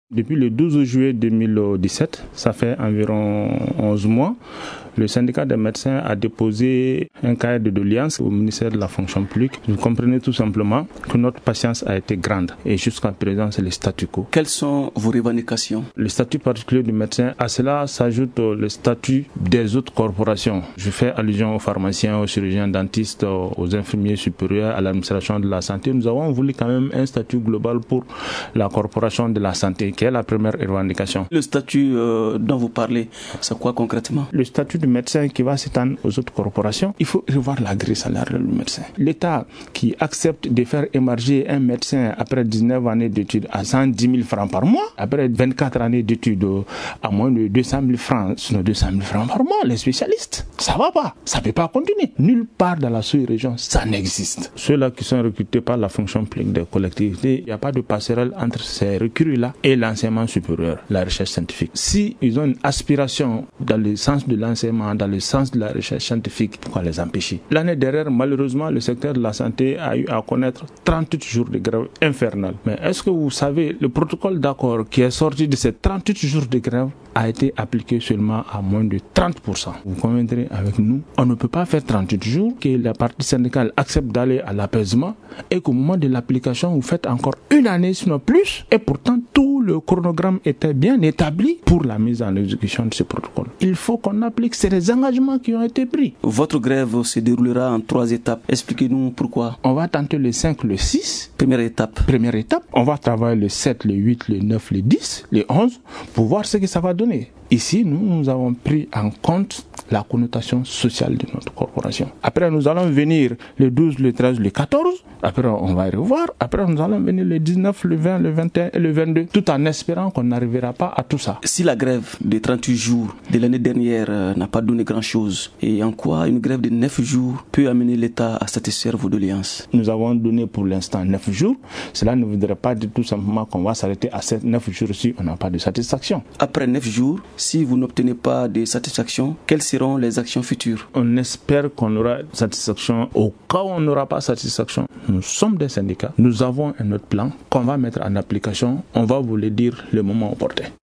Depuis le 12 juillet 2017, ça fait environ 11 mois, le syndicat des médecins a déposé un cahier de doléances au ministère de la fonction publique. Vous comprenez tout simplement que notre patience a été grande et jusqu'à présent c'est le statu quo. Quelles sont vos revendications? Le statut particulier du médecin, à cela s'ajoute le statut des autres corporations. Je fais allusion aux pharmaciens, aux chirurgiens dentistes, aux infirmiers supérieurs, à l'administration de la santé. Nous avons voulu quand même un statut global pour la corporation de la santé, qui est la première revendication. Le statut dont vous parlez, c'est quoi concrètement? Le statut du médecin qui va s'étendre aux autres corporations, il faut revoir la grille salariale du médecin. L'État qui accepte de faire émerger un médecin après 19 années d'études à 110 000 francs par mois, après 24 années d'études à moins de 200 000 francs, sinon 200 000 francs par mois, les spécialistes, ça va pas, ça peut pas continuer. Nulle part dans la sous-région, ça n'existe. Ceux-là qui sont recrutés par la fonction publique des collectivités, il n'y a pas de passerelle entre ces recrues-là et l'enseignement supérieur, la recherche scientifique. Si ils ont une aspiration dans le sens de l'enseignement, dans le sens de la recherche scientifique, pourquoi les empêcher? L'année dernière, malheureusement, le secteur de la santé a eu à connaître 38 jours de grève infernale. Mais est-ce que vous savez, le protocole d'accord qui est sorti de ces 38 jours de grève a été appliqué seulement à moins de 30%. Vous conviendrez avec nous, on ne peut pas faire 38 jours, que la partie syndicale accepte d'aller à l'apaisement et qu'au moment de l'application, vous faites encore une année, sinon plus, et pourtant tout le chronogramme était bien établi pour la mise en exécution de ce protocole. Il faut qu'on applique ces engagements qui ont été pris. Votre grève se déroulera en 3 étapes. Expliquez-nous pourquoi. On va tenter le 5, le 6. Première étape. Première étape, on va travailler le 7, le 8, le 9, le 10, le 11 pour voir ce que ça va donner. Ici, nous avons pris en compte la connotation sociale de notre corporation. Après, nous allons venir le 12, le 13, le 14. Après, on va y revoir. Après, nous allons venir le 19, le 20, le 21 et le 22. Tout en espérant qu'on n'arrivera pas à tout ça. Si la grève de 38 jours de l'année dernière n'a pas donné grand-chose, et en quoi une grève de 9 jours peut amener l'État à satisfaire vos doléances? Nous avons donné pour l'instant 9 jours. Cela ne voudrait pas dire tout simplement qu'on va s'arrêter à ces 9 jours si on n'a pas de satisfaction. Après 9 jours, si vous n'obtenez pas de satisfaction, quelles seront les actions futures? On espère qu'on aura satisfaction. Au cas où on n'aura pas satisfaction, nous sommes des syndicats. Nous avons un autre plan qu'on va mettre en application. On va vous le dire le moment opportun.